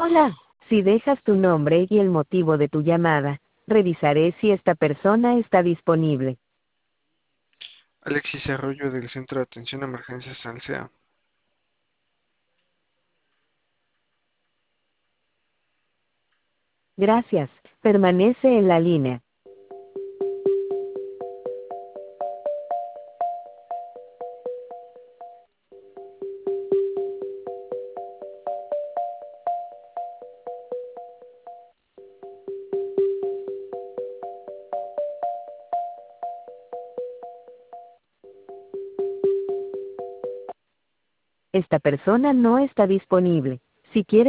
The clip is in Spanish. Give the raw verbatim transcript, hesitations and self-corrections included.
Hola, si dejas tu nombre y el motivo de tu llamada, revisaré si esta persona está disponible. Alexis Arroyo del Centro de Atención a Emergencias Alsea. Gracias, permanece en la línea. Esta persona no está disponible. Si quieres